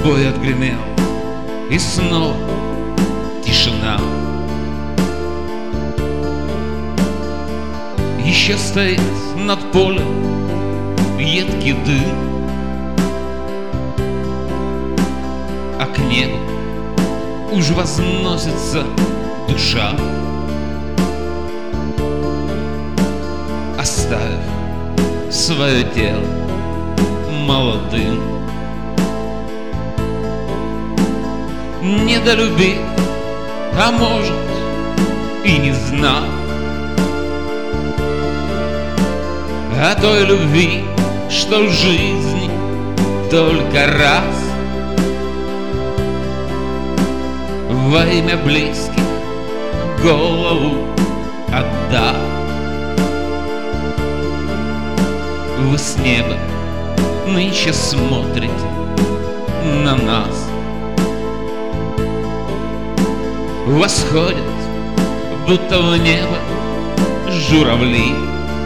Бой отгремел, и снова тишина. Еще стоит над полем едкий дым, а к небу уж возносится душа, оставив свое тело молодым. Недолюбив, а может и не знал о той любви, что в жизни только раз. Во имя близких голову отдав, вы с неба нынче смотрите на нас. Восходят, будто в небо, журавли,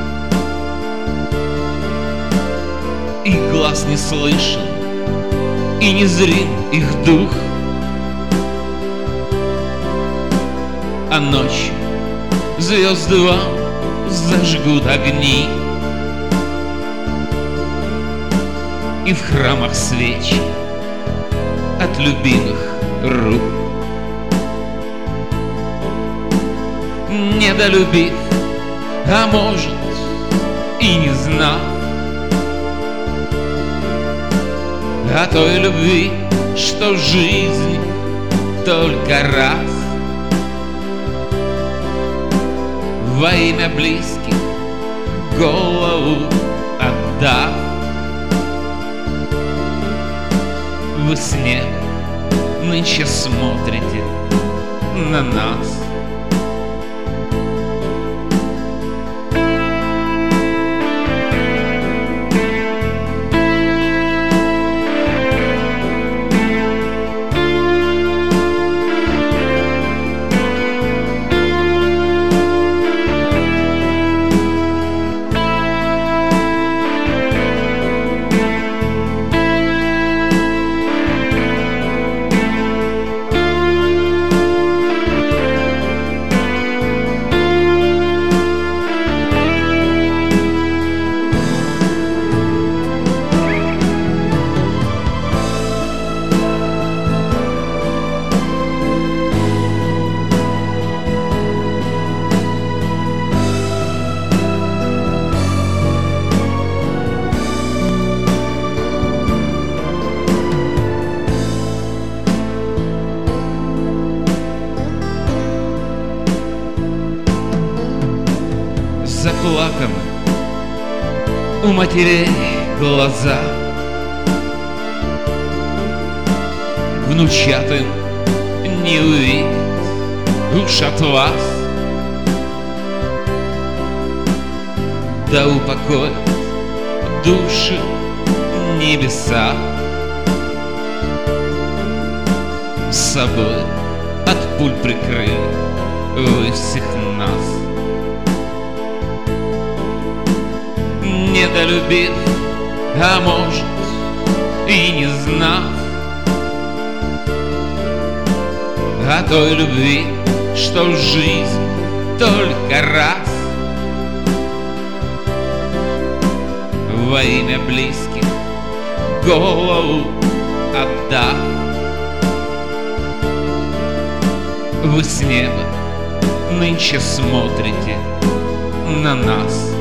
и глаз не слышен, и не зрим их дух. А ночью звезды вам зажгут огни, и в храмах свечи от любимых рук. Недолюбив, а может и не знав о той любви, что в жизни только раз. Во имя близких голову отдав, вы с неба нынче смотрите на нас. Заплаканы у матерей глаза, внучат им не увидеть уж от вас. Да упокоят души небеса, с собой от пуль прикрыли вы всех нас. Недолюбив, а может и не знав о той любви, что в жизни только раз. Во имя близких голову отдав, вы с неба нынче смотрите на нас.